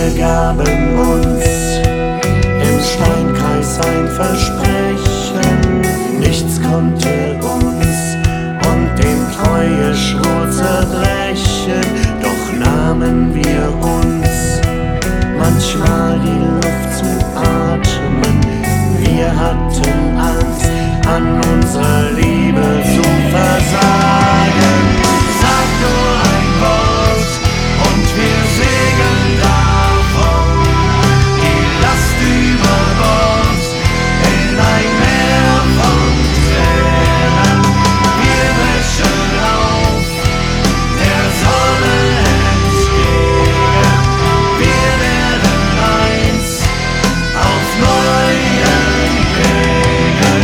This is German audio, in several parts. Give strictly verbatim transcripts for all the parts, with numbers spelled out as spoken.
Wir gaben uns im Steinkreis ein Versprechen, nichts konnte uns und den Treueschwur zerbrechen. Doch nahmen wir uns manchmal die Luft zu atmen. Wir hatten Angst, an unserer Liebe zu versagen. Sag nur ein Wort und wir segeln davon, die Last über Bord in ein Meer von Tränen. Wir brechen auf, der Sonne entgegen. Wir werden eins auf neuen Wegen.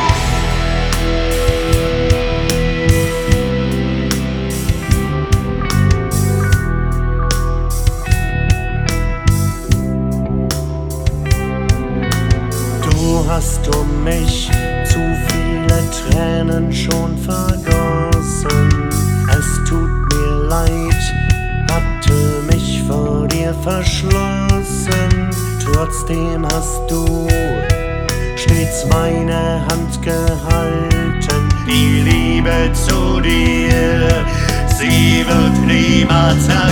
Du hast um mich zu viele Tränen schon vergossen. Es tut mir leid, hatte mich vor dir verschlossen. Trotzdem hast du stets meine Hand gehalten. Die Liebe zu dir, sie wird niemals erkalten.